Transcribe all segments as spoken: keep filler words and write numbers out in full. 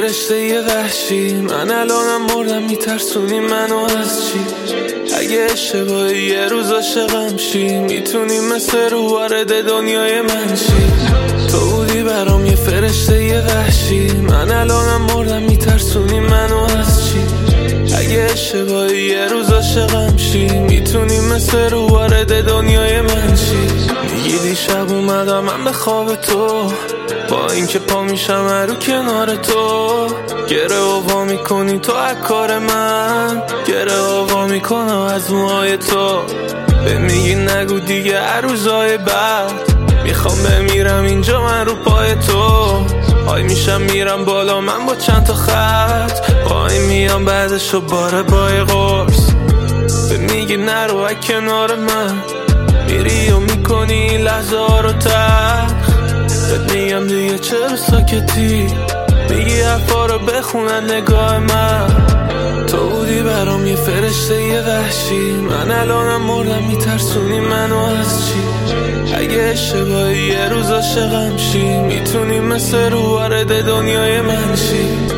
فرشته یه وحشی، من الانم مردم میترسونی منو از چی؟ اگه اشتباهی یه روز عاشقم شی، میتونی مثل رو وارد دنیای من شی. تو بودی برام یه فرشته یه وحشی، من الانم مردم میترسونی منو از چی؟ اگه اشتباهی یه روز عاشقم شی، میتونی مثل رو وارد دنیای من شی. میگی دیشب اومدم من به خواب تو، با اینکه پا میشم رو کنار تو. گره آوا میکنی تو از کار من، گره آوا میکنم از موهای تو. به میگی نگو دیگه هر روزای بعد، میخوام بمیرم اینجا من رو پای تو. های میشم میرم بالا من با چند تا خط، پای میام بعدشو باره بای قرص. به میگی نرو از کنار من، میری و میکنی لحظه ها رو تلخ. بهت میگم دیگه چرا ساکتی، میگی حرفا رو بخونن نگاه من. تو بودی برام یه فرشته یه وحشی، من الانم مردم میترسونی منو از چی؟ اگه اشتباهی یه روز عاشقم شی، میتونی مثل رو وارد دنیای من شی.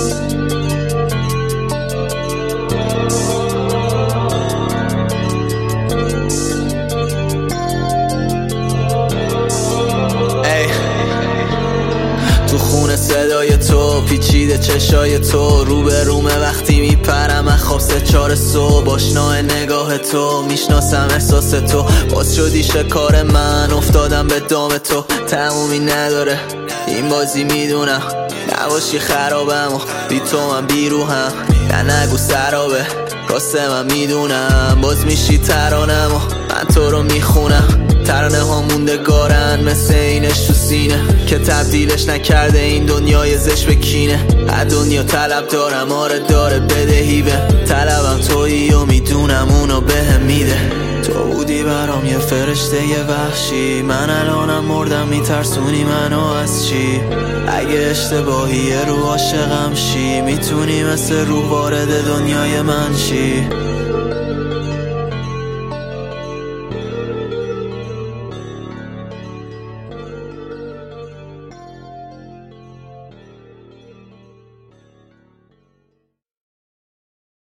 تو خونه صدای تو، پیچیده چشای تو، رو به رومه وقتی میپرم از خواب سه چار صبح. آشنای نگاه تو، میشناسم احساس تو، باز شدی شکار من، افتادم به دام تو. تمومی نداره این بازی میدونم، نباشی خرابم و بی تو من بیروهم. نه نگو سرابه راسته من میدونم، باز میشی ترانم و من تو رو میخونم. ترانه ها موندگارن مثل اینش تو سینه، که تبدیلش نکرده این دنیای زش به کینه. از دنیا طلب دارم آره داره بدهی به طلبم، تویی و میدونم اونو بهم میده. تو بودی برام یه فرشته یه وحشی، من الانم مردم میترسونی منو از چی؟ اگه اشتباهی یه رو عاشقم شی، میتونی مثل رو وارد دنیای من شی.